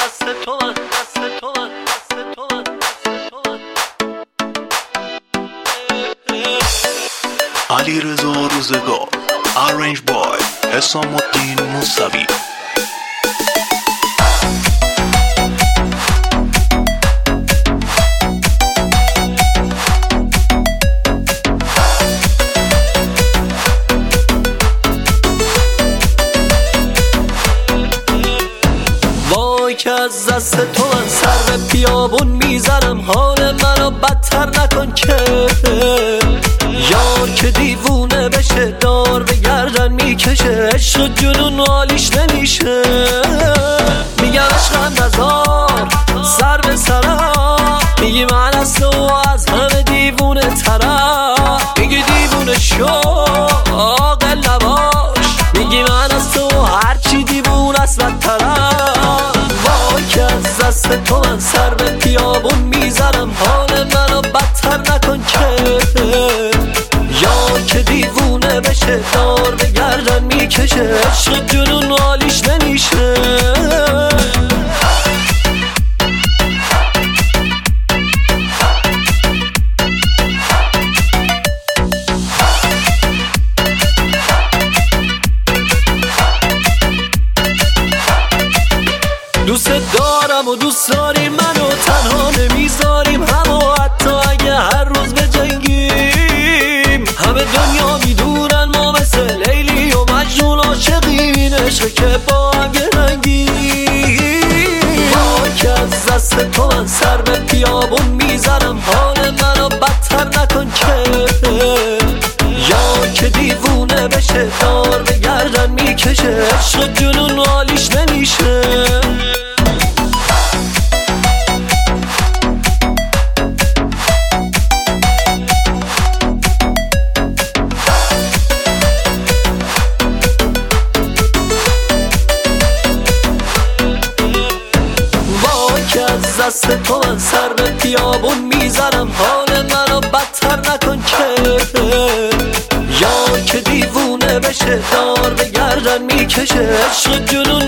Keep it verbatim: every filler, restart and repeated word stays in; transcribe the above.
دست تو من، دست تو من، دست تو من، دست تو من. علیرضا روزگار Arrange by حسام الدین موسوی. که از دست تو من سر به بیابون میزنم، حال منو بدتر نکن که یار که دیوونه بشه دار به گردن میکشه، عشق جنون حالیش نمیشه. میگم عشقم نزار سر به سرم، میگی من از تو از همه دیوونه ترم، میگی دیوونه شو عاقل نباش، میگی من از تو هرچی دیوونه است بدترم. که از دست تو من سر به بیابون میزنم، حال منو بدتر نکن که یار که دیوونه بشه دار به گردن میکشه، عشق جنون حالیش نمیشه. دوست دارم و دوست داری منو، تنها نمیذاریم همو حتی اگه هر روز بجنگیم. همه دنیا میدونن ما مثل لیلی و مجنون عاشقین، عشق که با هم گرنگیم. با که از دست تو من سر به بیابون میزنم، حال منو بدتر نکن که یا که دیوونه بشه دار به گردن میکشه، عشق جنون حالیش نمیشه. از دست تو من سر به بیابون میزنم، حال منو بدتر نکن که یا که دیوونه بشه دار به گردن میکشه، عشق جنون